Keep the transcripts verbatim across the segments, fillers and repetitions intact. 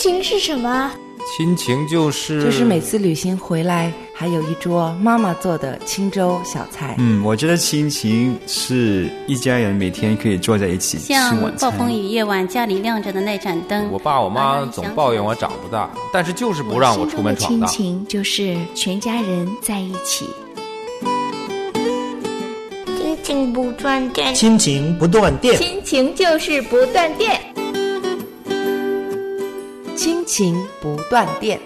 情是什么？ 亲情就是就是每次旅行回来还有一桌妈妈做的清粥小菜。 嗯，我觉得亲情是一家人每天可以坐在一起吃晚餐。 像暴风雨夜晚家里亮着的那盏灯， 我爸我妈总抱怨我长不大，但是就是不让我出门闯荡。 亲情就是全家人在一起， 亲情不断电， 亲情不断电， 亲情就是不断电， 亲情不断电。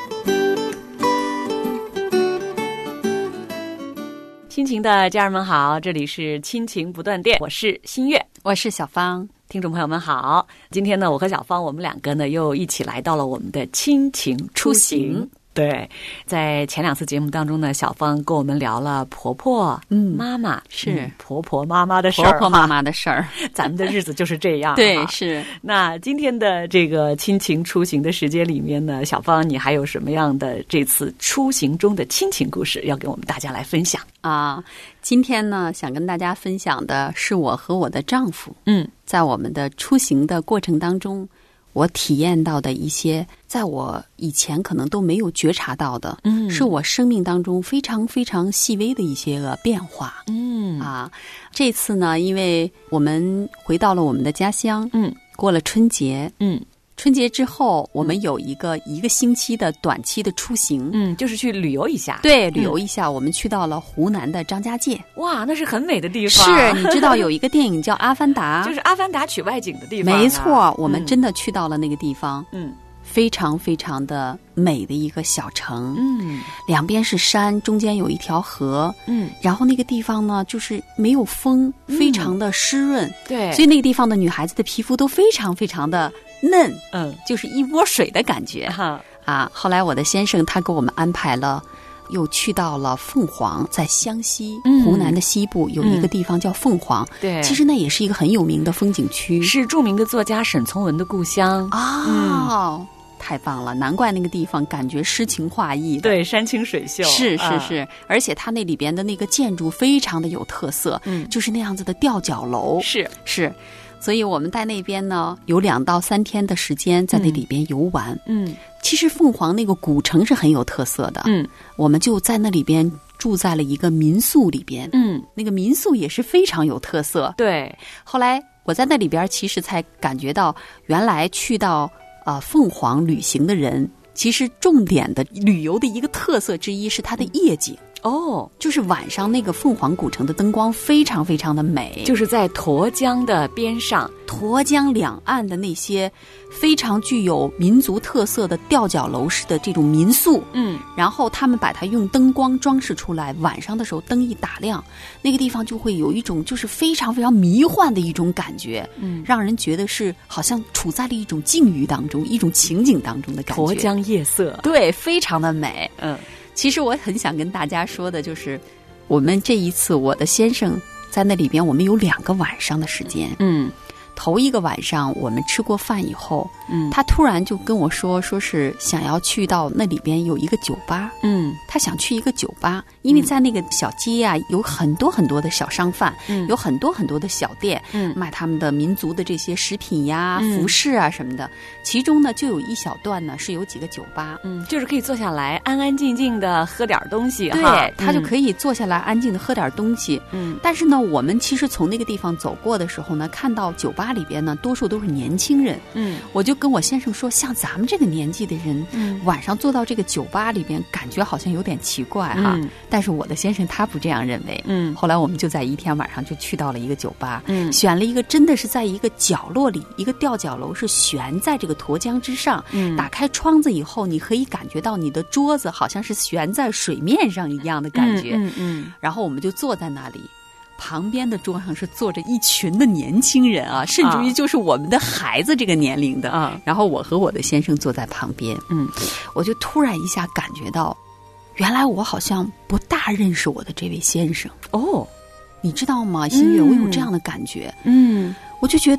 亲情的家人们好，这里是亲情不断电，我是新月， 我是小芳。 听众朋友们好，今天呢，我和小芳我们两个呢又一起来到了我们的亲情出行。对，在前两次节目当中呢，小芳跟我们聊了婆婆、嗯、妈妈是、 嗯、婆婆妈妈的事儿， 婆婆妈妈的事儿， 咱们的日子就是这样。 对，是。 那今天的这个亲情出行的时间里面呢，小芳你还有什么样的这次出行中的亲情故事要给我们大家来分享啊？今天呢，想跟大家分享的是我和我的丈夫，嗯，在我们的出行的过程当中，我体验到的一些在我以前可能都没有觉察到的，嗯，是我生命当中非常非常细微的一些个变化。嗯啊，这次呢，因为我们回到了我们的家乡，嗯，过了春节，嗯。春节之后，我们有一个一个星期的短期的出行， 嗯，就是去旅游一下。 对，旅游一下，嗯、我们去到了湖南的张家界。 哇，那是很美的地方。 是，你知道有一个电影叫《阿凡达》， 就是《阿凡达》取外景的地方、啊。 没错，我们真的去到了那个地方。 嗯。 非常非常的美的一个小城，嗯，两边是山，中间有一条河，嗯，然后那个地方呢，就是没有风，非常的湿润，嗯、对，所以那个地方的女孩子的皮肤都非常非常的嫩，嗯，就是一窝水的感觉，哈啊。后来我的先生他给我们安排了，又去到了凤凰，在湘西、嗯、湖南的西部有一个地方叫凤凰，嗯、对，其实那也是一个很有名的风景区， 是著名的作家沈从文的故乡啊。哦嗯太棒了，难怪那个地方感觉诗情画意的， 对，山清水秀， 是是是、啊、而且它那里边的那个建筑非常的有特色，嗯，就是那样子的吊脚楼， 是是，所以我们在那边呢有两到三天的时间在那里边游玩，嗯，其实凤凰那个古城是很有特色的，嗯，我们就在那里边住在了一个民宿里边，嗯，那个民宿也是非常有特色， 对， 后来我在那里边其实才感觉到原来去到呃，凤凰旅行的人，其实重点的旅游的一个特色之一是它的夜景。哦，就是晚上那个凤凰古城的灯光非常非常的美， 就是在沱江的边上， 沱江两岸的那些非常具有民族特色的吊脚楼式的这种民宿，嗯，然后他们把它用灯光装饰出来，晚上的时候灯一打亮，那个地方就会有一种就是非常非常迷幻的一种感觉，嗯，让人觉得是好像处在了一种境遇当中，一种情景当中的感觉。 沱江夜色， 对，非常的美，嗯。其实我很想跟大家说的就是，我们这一次我的先生在那里边，我们有两个晚上的时间。嗯，头一个晚上我们吃过饭以后，嗯，他突然就跟我说，说是想要去到那里边有一个酒吧。嗯，他想去一个酒吧，因为在那个小街啊，有很多很多的小商贩，嗯，有很多很多的小店，嗯，卖他们的民族的这些食品呀、嗯、服饰啊什么的。其中呢，就有一小段呢是有几个酒吧， 嗯，就是可以坐下来安安静静的喝点东西， 对， 哈， 他就可以坐下来安静的喝点东西。嗯，但是呢，我们其实从那个地方走过的时候呢，看到酒吧里边呢，多数都是年轻人。嗯，我就跟我先生说，像咱们这个年纪的人，嗯，晚上坐到这个酒吧里边，感觉好像有点奇怪哈。嗯，但是我的先生他不这样认为。嗯，后来我们就在一天晚上就去到了一个酒吧，嗯，选了一个真的是在一个角落里，一个吊脚楼是悬在这个沱江之上。嗯，打开窗子以后，你可以感觉到你的桌子好像是悬在水面上一样的感觉。嗯 嗯, 嗯，然后我们就坐在那里。旁边的桌上是坐着一群的年轻人啊，甚至于就是我们的孩子这个年龄的啊。然后我和我的先生坐在旁边，嗯，我就突然一下感觉到，原来我好像不大认识我的这位先生哦，你知道吗？新月，嗯，我有这样的感觉，嗯，我就觉得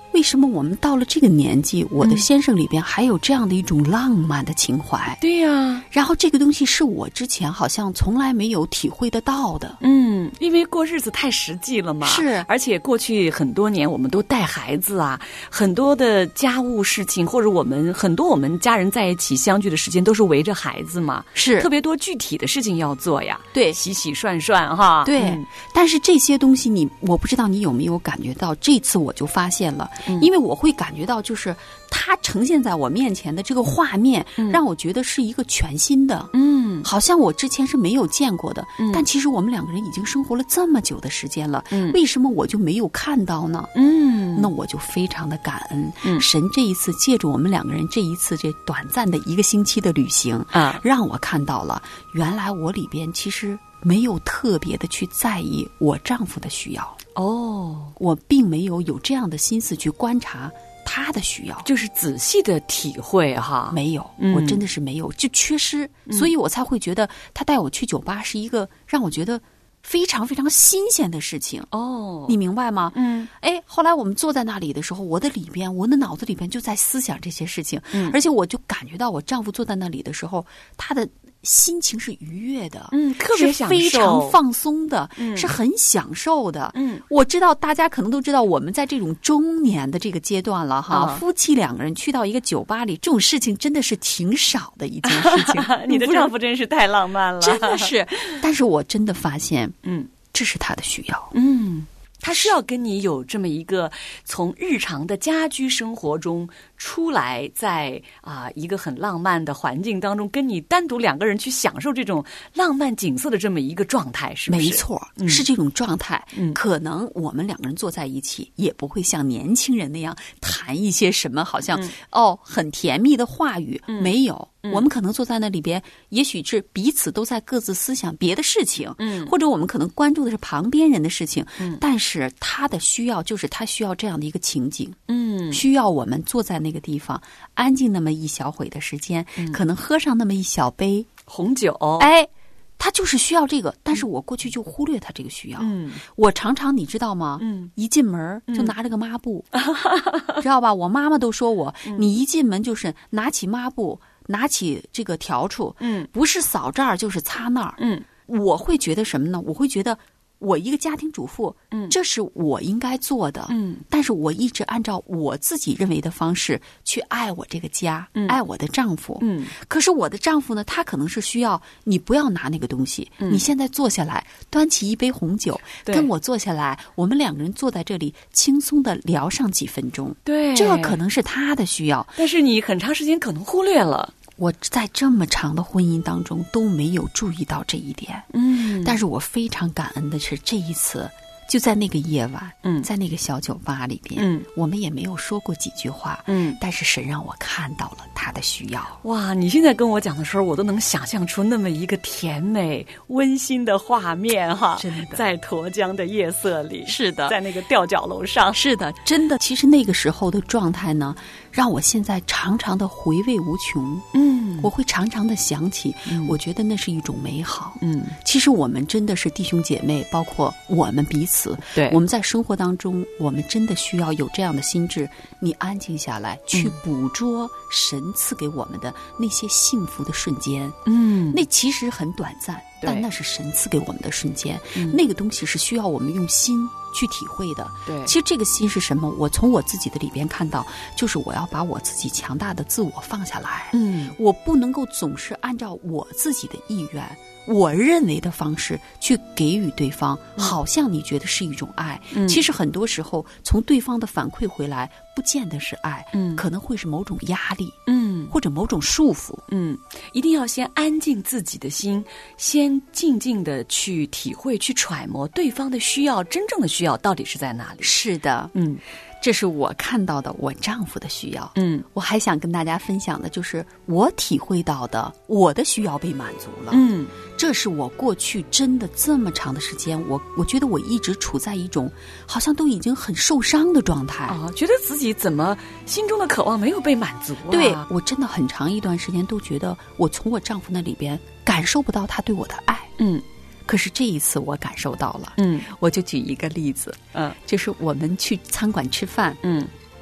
为什么我们到了这个年纪，我的先生里边还有这样的一种浪漫的情怀？ 对呀、啊， 然后这个东西是我之前好像从来没有体会得到的。 嗯，因为过日子太实际了嘛。 是， 而且过去很多年我们都带孩子啊，很多的家务事情，或者我们很多我们家人在一起相聚的时间都是围着孩子嘛， 是特别多具体的事情要做呀。 对， 洗洗涮涮哈。 对、 嗯， 但是这些东西你，我不知道你有没有感觉到，这次我就发现了，嗯、因为我会感觉到，就是它呈现在我面前的这个画面，嗯、让我觉得是一个全新的，嗯，好像我之前是没有见过的，嗯、但其实我们两个人已经生活了这么久的时间了，嗯，为什么我就没有看到呢？嗯，那我就非常的感恩，嗯，神这一次借着我们两个人这一次这短暂的一个星期的旅行啊，让我看到了原来我里边其实没有特别的去在意我丈夫的需要哦，我并没有有这样的心思去观察他的需要， 就是仔细的体会哈， 没有， 嗯、 我真的是没有，就缺失，嗯、所以我才会觉得他带我去酒吧是一个让我觉得非常非常新鲜的事情哦，你明白吗？嗯，哎，后来我们坐在那里的时候，我的里边，我的脑子里边就在思想这些事情，嗯，而且我就感觉到我丈夫坐在那里的时候，他的心情是愉悦的， 嗯，特别享受， 是非常放松的， 嗯， 是很享受的， 嗯， 我知道大家可能都知道，我们在这种中年的这个阶段了哈， 嗯、 夫妻两个人去到一个酒吧里，这种事情真的是挺少的一件事情。 你的丈夫真是太浪漫了， 真的是，但是我真的发现， 嗯， 这是他的需要， 嗯。他需要跟你有这么一个从日常的家居生活中出来，在啊、呃、一个很浪漫的环境当中，跟你单独两个人去享受这种浪漫景色的这么一个状态，是不是？ 没错，嗯、是这种状态。嗯，可能我们两个人坐在一起，也不会像年轻人那样谈一些什么好像、嗯、哦很甜蜜的话语，嗯、没有。嗯、我们可能坐在那里边，也许是彼此都在各自思想别的事情，嗯，或者我们可能关注的是旁边人的事情，嗯，但是他的需要就是他需要这样的一个情景，嗯，需要我们坐在那个地方，安静那么一小会的时间，嗯、可能喝上那么一小杯红酒， 哎。他就是需要这个，但是我过去就忽略他这个需要。嗯，我常常你知道吗？嗯，一进门就拿着个抹布，嗯、知道吧？我妈妈都说我，嗯、你一进门就是拿起抹布，拿起这个笤帚，嗯，不是扫这儿就是擦那儿，嗯，我会觉得什么呢？我会觉得。我一个家庭主妇，嗯，这是我应该做的，嗯，但是我一直按照我自己认为的方式去爱我这个家，嗯，爱我的丈夫，嗯，可是我的丈夫呢，他可能是需要你不要拿那个东西，嗯，你现在坐下来，端起一杯红酒，跟我坐下来，我们两个人坐在这里，轻松的聊上几分钟， 对， 这可能是他的需要， 但是你很长时间可能忽略了。 我在这么长的婚姻当中都没有注意到这一点，嗯，但是我非常感恩的是这一次就在那个夜晚，嗯，在那个小酒吧里边，嗯，我们也没有说过几句话，嗯，但是神让我看到了他的需要。 哇，你现在跟我讲的时候，我都能想象出那么一个甜美温馨的画面哈， 真的， 在沱江的夜色里， 是的， 在那个吊脚楼上， 是的，真的。其实那个时候的状态呢，让我现在常常的回味无穷，嗯，我会常常的想起，嗯，我觉得那是一种美好，嗯，其实我们真的是弟兄姐妹，包括我们彼此。 对， 我们在生活当中，我们真的需要有这样的心智，你安静下来，去捕捉神赐给我们的那些幸福的瞬间。嗯，那其实很短暂，但那是神赐给我们的瞬间。嗯，那个东西是需要我们用心去体会的。 对， 其实这个心是什么？我从我自己的里边看到，就是我要把我自己强大的自我放下来。嗯，我不能够总是按照我自己的意愿。我认为的方式去给予对方，好像你觉得是一种爱，嗯，其实很多时候从对方的反馈回来，不见得是爱，嗯，可能会是某种压力，嗯，或者某种束缚， 嗯，一定要先安静自己的心，先静静的去体会、去揣摩对方的需要，真正的需要到底是在哪里？ 是的，嗯。这是我看到的我丈夫的需要，嗯，我还想跟大家分享的就是我体会到的我的需要被满足了，嗯，这是我过去真的这么长的时间，我我觉得我一直处在一种好像都已经很受伤的状态啊，觉得自己怎么心中的渴望没有被满足啊？ 对，我真的很长一段时间都觉得我从我丈夫那里边感受不到他对我的爱，嗯。可是这一次我感受到了，嗯，我就举一个例子，嗯，就是我们去餐馆吃饭，嗯，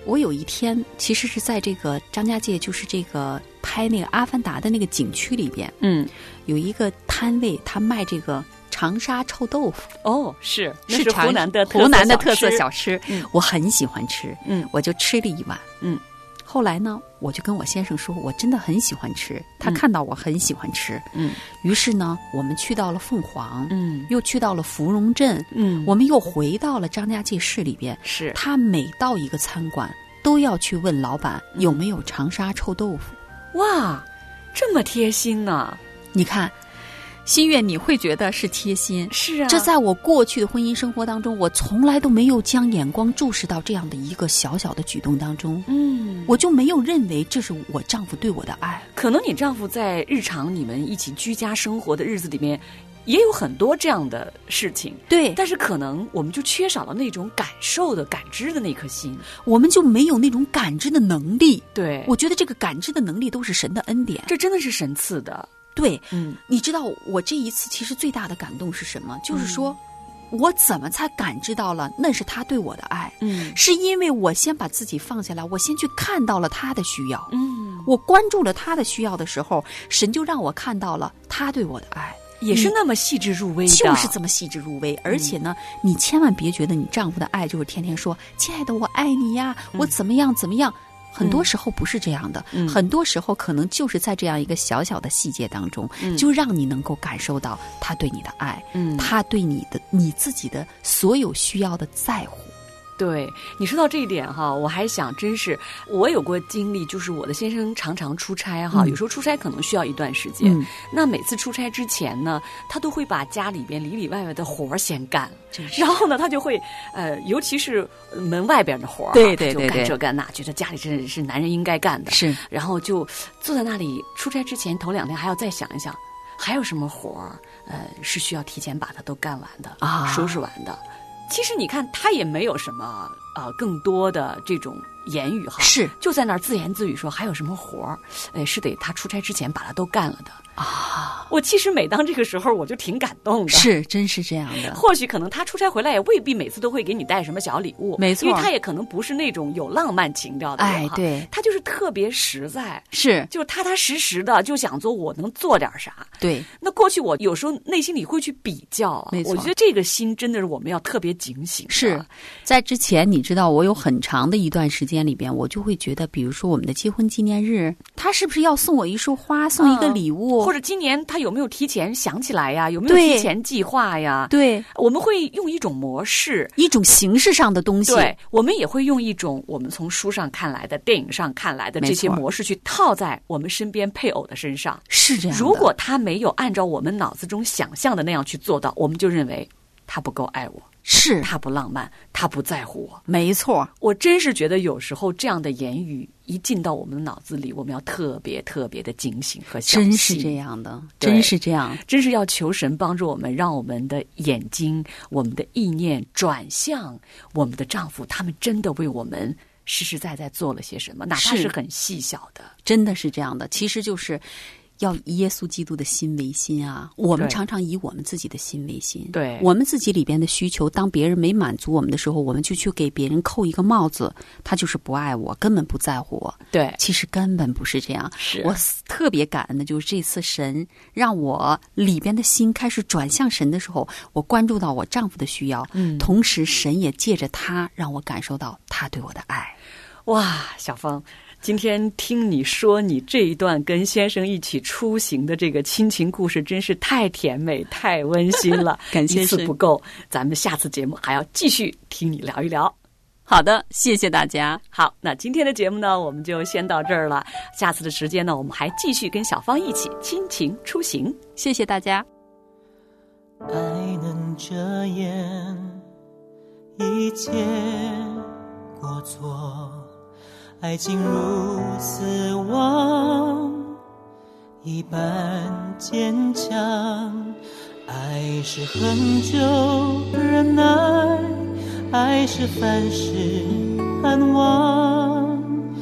我有一天其实是在这个张家界，就是这个拍那个《阿凡达》的那个景区里边， 嗯， 有一个摊位，他卖这个长沙臭豆腐。 哦，是是是湖南的湖南的特色小小吃， 嗯我很喜欢吃， 嗯我就吃了一碗， 嗯。 后来呢，我就跟我先生说，我真的很喜欢吃。他看到我很喜欢吃， 嗯， 于是呢，我们去到了凤凰， 嗯， 又去到了芙蓉镇， 嗯， 我们又回到了张家界市里边。 是他每到一个餐馆，都要去问老板有没有长沙臭豆腐。 哇，这么贴心呢？ 你看。心月，你会觉得是贴心， 是啊， 这在我过去的婚姻生活当中，我从来都没有将眼光注视到这样的一个小小的举动当中， 嗯， 我就没有认为这是我丈夫对我的爱。 可能你丈夫在日常你们一起居家生活的日子里面，也有很多这样的事情， 对， 但是可能我们就缺少了那种感受的、感知的那颗心， 我们就没有那种感知的能力。 对， 我觉得这个感知的能力都是神的恩典， 这真的是神赐的。 对， 嗯， 你知道我这一次其实最大的感动是什么？就是说，嗯、我怎么才感知到了那是他对我的爱？ 嗯， 是因为我先把自己放下来，我先去看到了他的需要。 嗯， 我关注了他的需要的时候，神就让我看到了他对我的爱， 也是那么细致入微的， 就是这么细致入微。而且呢，嗯、你千万别觉得你丈夫的爱就是天天说“亲爱的，我爱你呀，嗯、我怎么样怎么样”。很多时候不是这样的，嗯、很多时候可能就是在这样一个小小的细节当中，嗯、就让你能够感受到他对你的爱，嗯、他对你的你自己的所有需要的在乎。 对，你说到这一点哈，我还想真是我有过经历，就是我的先生常常出差哈，嗯、有时候出差可能需要一段时间，嗯、那每次出差之前呢，他都会把家里边里里外外的活儿先干，然后呢，他就会呃，尤其是门外边的活儿， 对对对对， 就干这干那，觉得家里是是男人应该干的， 是， 然后就坐在那里，出差之前头两天还要再想一想，还有什么活儿，呃，是需要提前把它都干完的啊，收拾完的。其实你看，他也没有什么呃更多的这种言语哈， 是就在那儿自言自语说还有什么活儿，呃，是得他出差之前把它都干了的啊。我其实每当这个时候，我就挺感动的， 是，真是这样的。 或许可能他出差回来也未必每次都会给你带什么小礼物， 没错， 因为他也可能不是那种有浪漫情调的人， 哎，对， 他就是特别实在， 是， 就踏踏实实的，就想做我能做点啥。 对， 那过去我有时候内心里会去比较， 没错， 我觉得这个心真的是我们要特别警醒。 是在之前，你知道我有很长的一段时间里边，我就会觉得，比如说我们的结婚纪念日，他是不是要送我一束花，送一个礼物， 嗯、或者今年他有没有提前想起来呀？有没有提前计划呀？ 对， 我们会用一种模式， 一种形式上的东西。 对，我们也会用一种我们从书上看来的、电影上看来的这些模式去套在我们身边配偶的身上。 是这样的。 如果他没有按照我们脑子中想象的那样去做到，我们就认为他不够爱我。 是他不浪漫，他不在乎我。 没错， 我真是觉得有时候这样的言语一进到我们的脑子里，我们要特别特别的警醒和小心。 真是这样的，真是这样， 真是要求神帮助我们，让我们的眼睛、我们的意念转向我们的丈夫，他们真的为我们实实在在做了些什么，哪怕是很细小的， 真的是这样的。其实就是要以耶稣基督的心为心啊！我们常常以我们自己的心为心。 对， 我们自己里边的需求，当别人没满足我们的时候，我们就去给别人扣一个帽子，他就是不爱我，根本不在乎我。 对， 其实根本不是这样。 是我特别感恩的就是这次神让我里边的心开始转向神的时候，我关注到我丈夫的需要，嗯，同时神也借着他让我感受到他对我的爱。 哇，小芳，今天听你说你这一段跟先生一起出行的这个亲情故事，真是太甜美、太温馨了。 感谢一次不够，咱们下次节目还要继续听你聊一聊。 好的，谢谢大家。 好，那今天的节目呢，我们就先到这儿了。下次的时间呢，我们还继续跟小芳一起亲情出行。 谢谢大家。 爱能遮掩一切过错，爱情如死亡一般坚强，爱是恒久忍耐，爱是凡事盼望，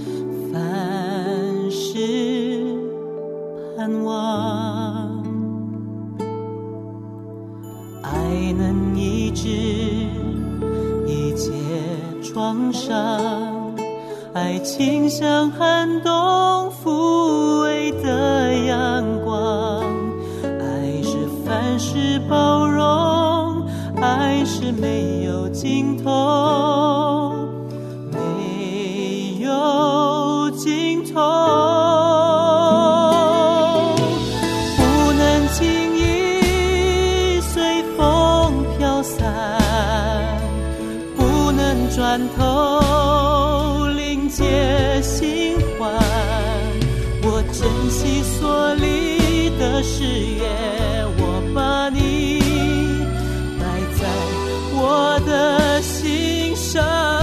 凡事盼望，爱能医治一切创伤， 爱情像寒冬抚慰的阳光，爱是凡事包容，爱是没有尽头，没有尽头，不能轻易随风飘散，不能转头另结新欢，我珍惜所立的誓言，我把你摆在我的心上，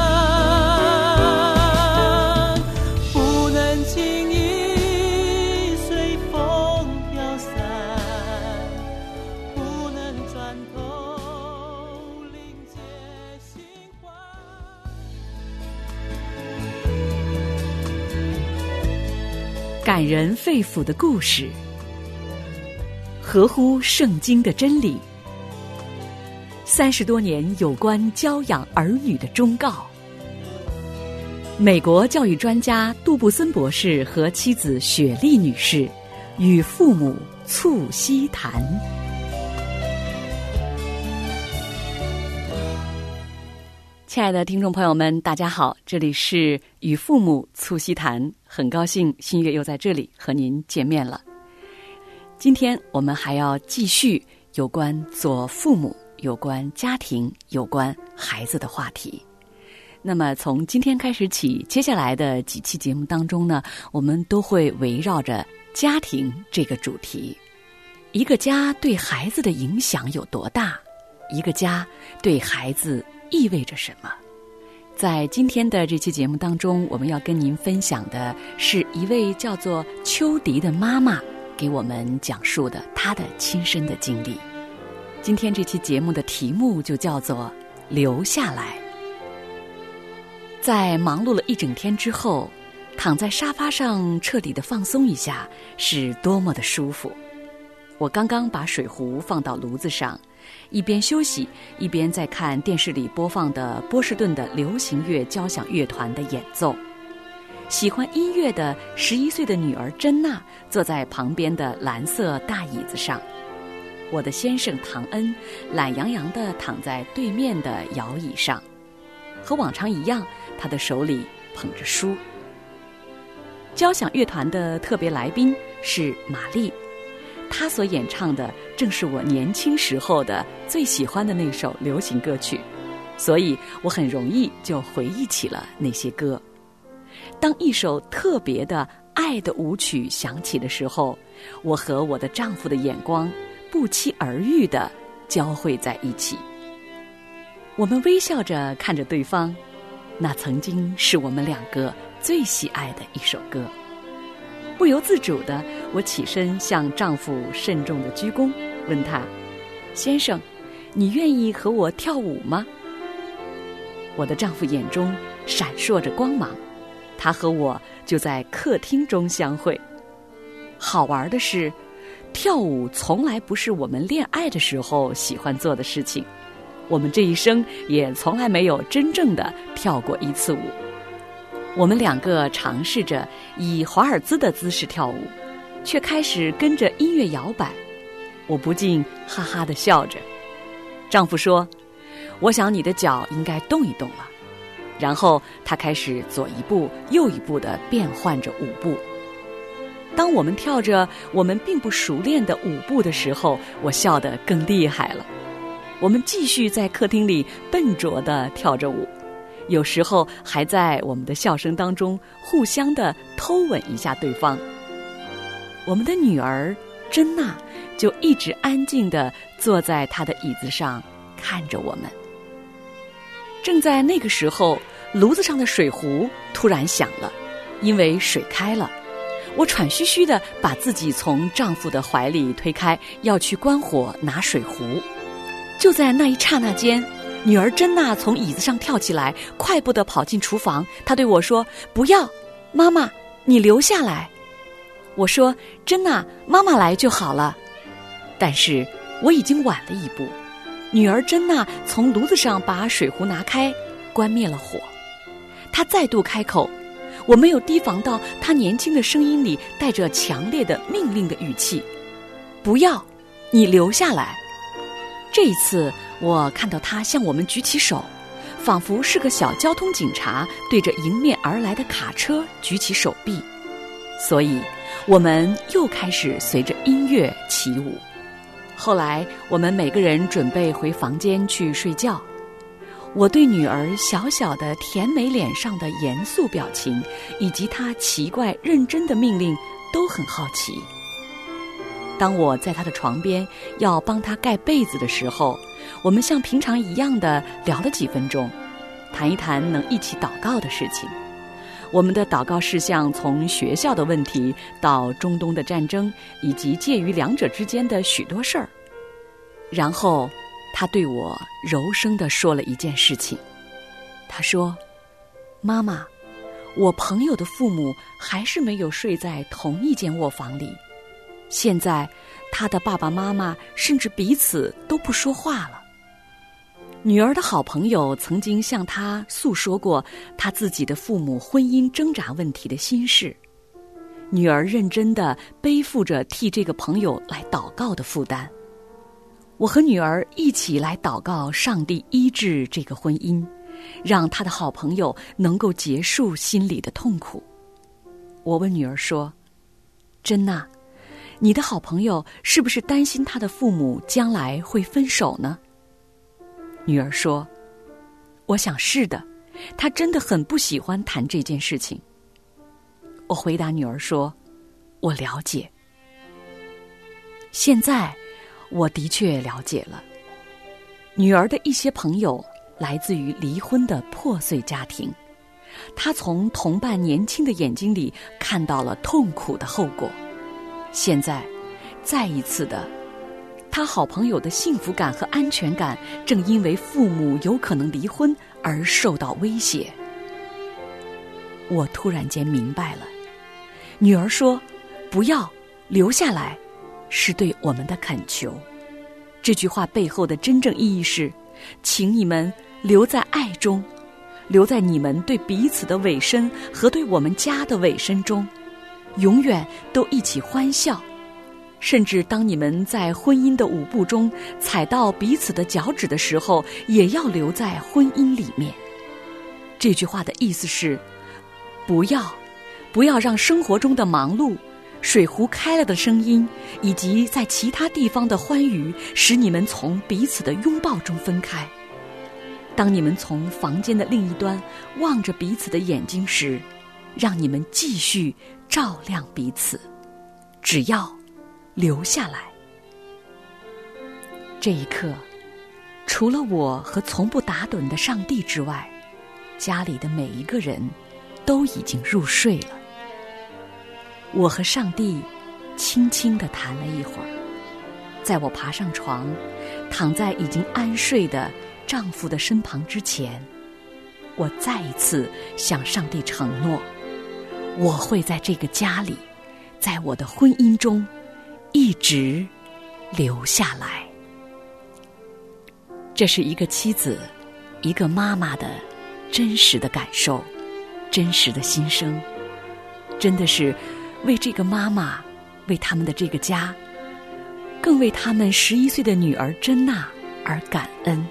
不能轻易随风飘散，不能转头另结新欢。 感人肺腑的故事，合乎圣经的真理，三十多年有关教养儿女的忠告。美国教育专家杜布森博士和妻子雪莉女士与父母促膝谈。亲爱的听众朋友们，大家好，这里是与父母促膝谈，很高兴新月又在这里和您见面了。今天我们还要继续有关做父母、有关家庭、有关孩子的话题。那么从今天开始起，接下来的几期节目当中呢，我们都会围绕着家庭这个主题。一个家对孩子的影响有多大？一个家对孩子意味着什么？在今天的这期节目当中，我们要跟您分享的是一位叫做秋迪的妈妈给我们讲述的她的亲身的经历。今天这期节目的题目就叫做留下来。在忙碌了一整天之后，躺在沙发上彻底的放松一下，是多么的舒服。我刚刚把水壶放到炉子上，一边休息一边在看电视里播放的波士顿的流行乐交响乐团的演奏。喜欢音乐的十一岁的女儿珍娜坐在旁边的蓝色大椅子上，我的先生唐恩懒洋洋地躺在对面的摇椅上，和往常一样，他的手里捧着书。交响乐团的特别来宾是玛丽，她所演唱的正是我年轻时候的最喜欢的那首流行歌曲，所以我很容易就回忆起了那些歌。当一首特别的爱的舞曲响起的时候，我和我的丈夫的眼光不期而遇地交汇在一起。我们微笑着看着对方，那曾经是我们两个最喜爱的一首歌。不由自主的，我起身向丈夫慎重的鞠躬，问他：先生，你愿意和我跳舞吗？我的丈夫眼中闪烁着光芒，他和我就在客厅中相会。好玩的是，跳舞从来不是我们恋爱的时候喜欢做的事情，我们这一生也从来没有真正的跳过一次舞。我们两个尝试着以华尔兹的姿势跳舞，却开始跟着音乐摇摆。我不禁哈哈地笑着。丈夫说：我想你的脚应该动一动了。然后他开始左一步右一步地变换着舞步。当我们跳着我们并不熟练的舞步的时候，我笑得更厉害了。我们继续在客厅里笨拙地跳着舞，有时候还在我们的笑声当中互相的偷吻一下对方。我们的女儿珍娜就一直安静地坐在她的椅子上看着我们。正在那个时候，炉子上的水壶突然响了，因为水开了。我喘吁吁地把自己从丈夫的怀里推开，要去关火拿水壶。就在那一刹那间，女儿珍娜从椅子上跳起来，快步地跑进厨房。她对我说：不要，妈妈，你留下来。我说：珍娜，妈妈来就好了。但是我已经晚了一步。女儿珍娜从炉子上把水壶拿开，关灭了火。她再度开口： 我没有提防到他年轻的声音里带着强烈的命令的语气：不要，你留下来。这一次我看到他向我们举起手，仿佛是个小交通警察对着迎面而来的卡车举起手臂，所以我们又开始随着音乐起舞。后来我们每个人准备回房间去睡觉，我对女儿小小的甜美脸上的严肃表情以及她奇怪认真的命令都很好奇。当我在她的床边要帮她盖被子的时候，我们像平常一样的聊了几分钟，谈一谈能一起祷告的事情。我们的祷告事项从学校的问题到中东的战争，以及介于两者之间的许多事儿。然后他对我柔声地说了一件事情。他说：妈妈，我朋友的父母还是没有睡在同一间卧房里，现在他的爸爸妈妈甚至彼此都不说话了。女儿的好朋友曾经向她诉说过她自己的父母婚姻挣扎问题的心事，女儿认真地背负着替这个朋友来祷告的负担。我和女儿一起来祷告上帝医治这个婚姻，让她的好朋友能够结束心里的痛苦。我问女儿说：珍娜，你的好朋友是不是担心她的父母将来会分手呢？女儿说：我想是的，她真的很不喜欢谈这件事情。我回答女儿说：我了解。现在我的确了解了，女儿的一些朋友来自于离婚的破碎家庭，她从同伴年轻的眼睛里看到了痛苦的后果。现在再一次的，他好朋友的幸福感和安全感正因为父母有可能离婚而受到威胁。我突然间明白了，女儿说不要留下来是对我们的恳求。这句话背后的真正意义是，请你们留在爱中，留在你们对彼此的委身和对我们家的委身中，永远都一起欢笑。甚至当你们在婚姻的舞步中踩到彼此的脚趾的时候，也要留在婚姻里面。这句话的意思是，不要不要让生活中的忙碌、水壶开了的声音以及在其他地方的欢愉使你们从彼此的拥抱中分开。当你们从房间的另一端望着彼此的眼睛时，让你们继续照亮彼此，只要留下来。这一刻，除了我和从不打盹的上帝之外，家里的每一个人都已经入睡了。我和上帝轻轻地谈了一会儿，在我爬上床，躺在已经安睡的丈夫的身旁之前，我再一次向上帝承诺，我会在这个家里，在我的婚姻中一直留下来。这是一个妻子、一个妈妈的真实的感受，真实的心声，真的是为这个妈妈，为他们的这个家，更为他们十一岁的女儿珍娜而感恩。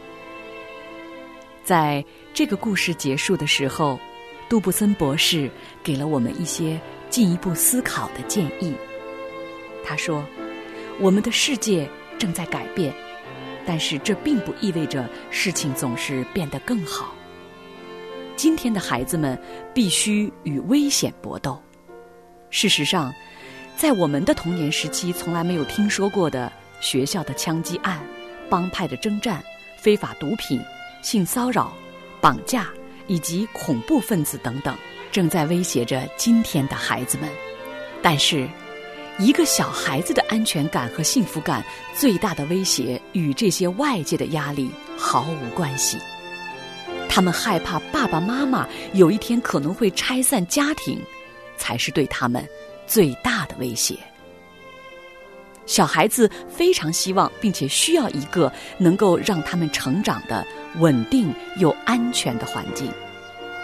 在这个故事结束的时候，杜布森博士给了我们一些进一步思考的建议。他说，我们的世界正在改变，但是这并不意味着事情总是变得更好。今天的孩子们必须与危险搏斗。事实上，在我们的童年时期从来没有听说过的学校的枪击案、帮派的征战、非法毒品、性骚扰、绑架以及恐怖分子等等，正在威胁着今天的孩子们。但是一个小孩子的安全感和幸福感最大的威胁与这些外界的压力毫无关系。他们害怕爸爸妈妈有一天可能会拆散家庭，才是对他们最大的威胁。小孩子非常希望并且需要一个能够让他们成长的稳定又安全的环境。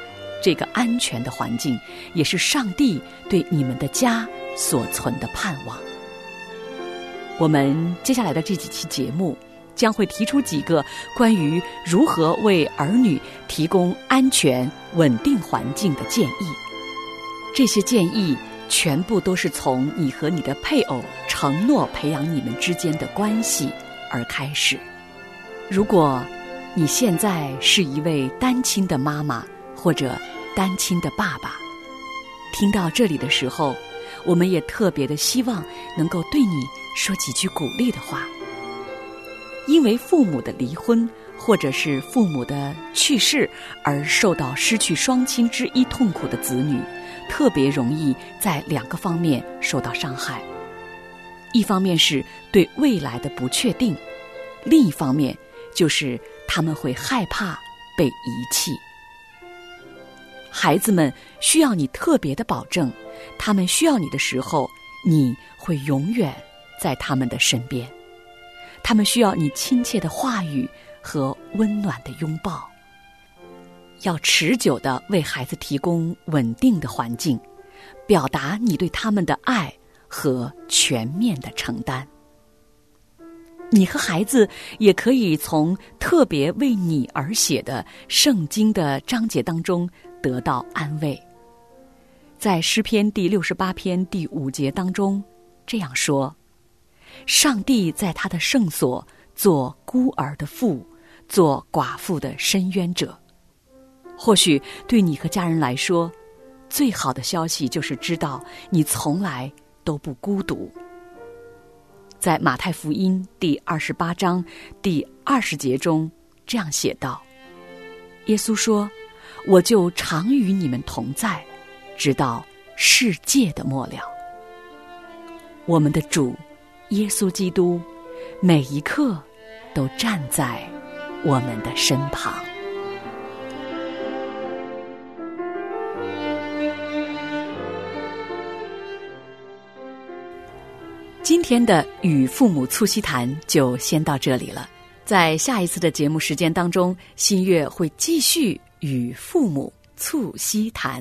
这个安全的环境，也是上帝对你们的家所存的盼望。我们接下来的这几期节目将会提出几个关于如何为儿女提供安全稳定环境的建议。这些建议全部都是从你和你的配偶承诺培养你们之间的关系而开始。如果你现在是一位单亲的妈妈或者单亲的爸爸，听到这里的时候，我们也特别的希望能够对你说几句鼓励的话。因为父母的离婚或者是父母的去世而受到失去双亲之一痛苦的子女，特别容易在两个方面受到伤害。一方面是对未来的不确定，另一方面就是他们会害怕被遗弃。孩子们需要你特别的保证，他们需要你的时候，你会永远在他们的身边。他们需要你亲切的话语和温暖的拥抱。要持久地为孩子提供稳定的环境，表达你对他们的爱和全面的承担。你和孩子也可以从特别为你而写的圣经的章节当中得到安慰。在诗篇第六十八篇第五节当中这样说：上帝在他的圣所做孤儿的父，做寡妇的伸冤者。或许对你和家人来说，最好的消息就是知道你从来都不孤独。在马太福音第二十八章第二十节中这样写道：耶稣说，我就常与你们同在，直到世界的末了。我们的主耶稣基督每一刻都站在我们的身旁。今天的与父母促膝谈就先到这里了，在下一次的节目时间当中，新月会继续与父母促膝谈。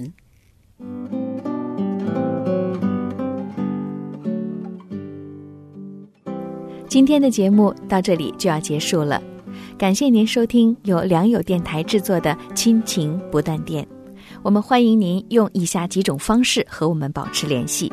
今天的节目到这里就要结束了，感谢您收听由良友电台制作的亲情不断电。我们欢迎您用以下几种方式和我们保持联系。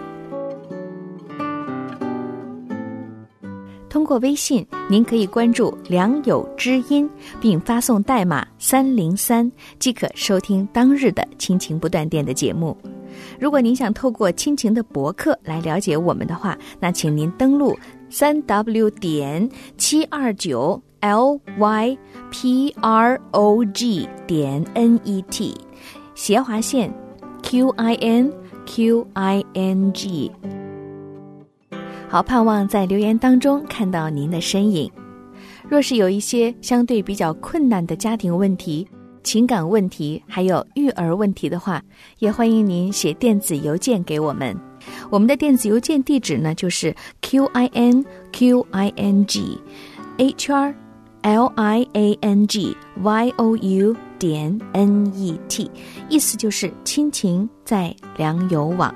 通过微信，您可以关注良友知音，并发送代码三零三，即可收听当日的亲情不断电的节目。如果您想透过亲情的博客来了解我们的话，那请您登录三 w 点七二九 l y p r o g 点 n e t 斜划线 q i n q i n g。好，盼望在留言当中看到您的身影。若是有一些相对比较困难的家庭问题、情感问题，还有育儿问题的话，也欢迎您写电子邮件给我们。我们的电子邮件地址呢，就是 q i n q i n g h r l i a n g y o u 点 n e t， 意思就是亲情在良友网。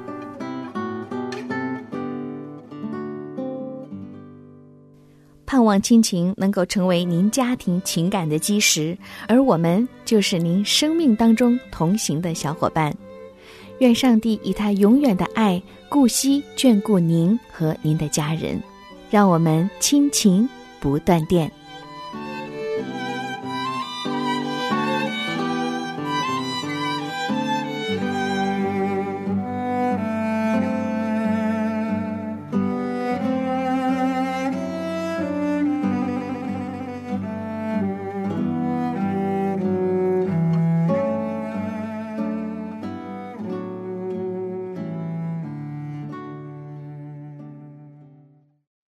盼望亲情能够成为您家庭情感的基石，而我们就是您生命当中同行的小伙伴。愿上帝以他永远的爱顾惜眷顾您和您的家人，让我们亲情不断电。